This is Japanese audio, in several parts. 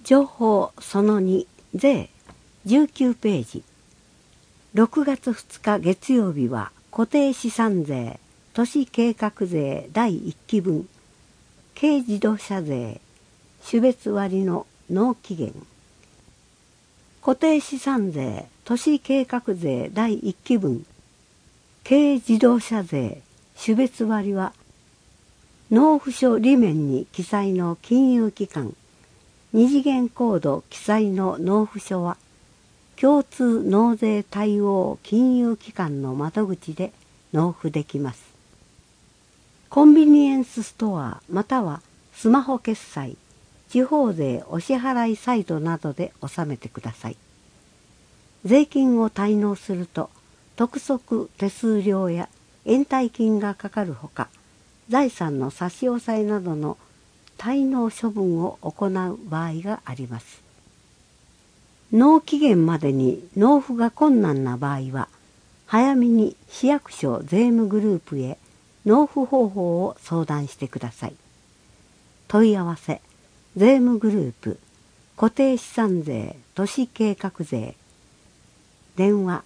情報その2税19ページ。6月2日月曜日は固定資産税都市計画税第1期分軽自動車税種別割の納期限。固定資産税都市計画税第1期分軽自動車税種別割は納付書裏面に記載の金融機関二次元コード記載の納付書は共通納税対応金融機関の窓口で納付できます。コンビニエンスストアまたはスマホ決済、地方税お支払いサイトなどで納めてください。税金を滞納すると督促手数料や延滞金がかかるほか、財産の差し押さえなどの滞納処分を行う場合があります。納期限までに納付が困難な場合は、早めに市役所税務グループへ納付方法を相談してください。問い合わせ、税務グループ、固定資産税都市計画税、電話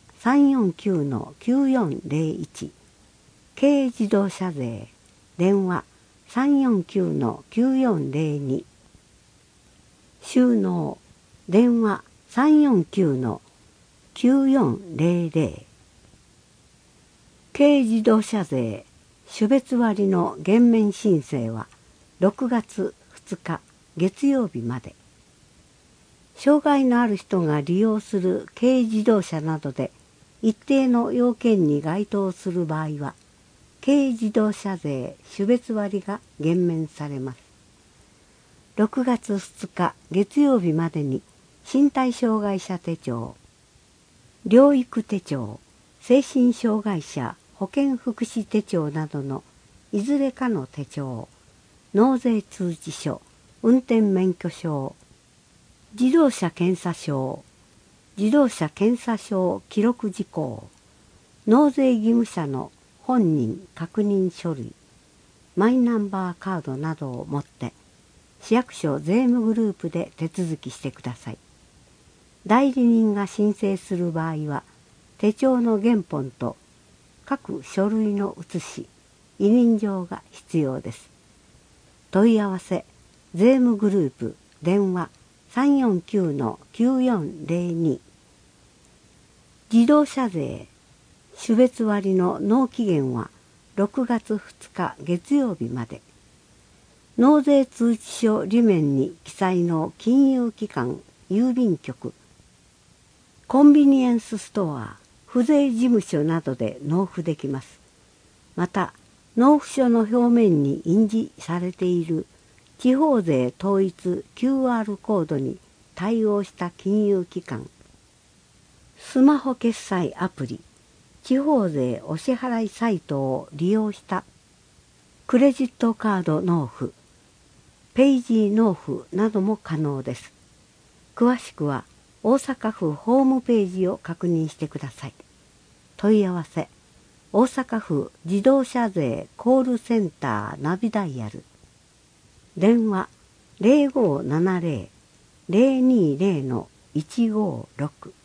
349-9401、軽自動車税、電話349-9402、収納、電話349-9400。軽自動車税種別割の減免申請は6月2日月曜日まで。障害のある人が利用する軽自動車などで一定の要件に該当する場合は、軽自動車税種別割が減免されます。6月2日月曜日までに身体障害者手帳、療育手帳、精神障害者保健福祉手帳などのいずれかの手帳、納税通知書、運転免許証、自動車検査証、自動車検査証記録事項、納税義務者の本人確認書類、マイナンバーカードなどを持って市役所税務グループで手続きしてください。代理人が申請する場合は、手帳の原本と各書類の写し、委任状が必要です。問い合わせ、税務グループ、電話349-9402。自動車税種別割の納期限は6月2日月曜日まで。納税通知書裏面に記載の金融機関、郵便局、コンビニエンスストア、府税事務所などで納付できます。また、納付書の表面に印字されている地方税統一 QR コードに対応した金融機関、スマホ決済アプリ、地方税お支払いサイトを利用したクレジットカード納付、ペイジー納付なども可能です。詳しくは大阪府ホームページを確認してください。問い合わせ、大阪府自動車税コールセンターナビダイヤル、電話0570-020-156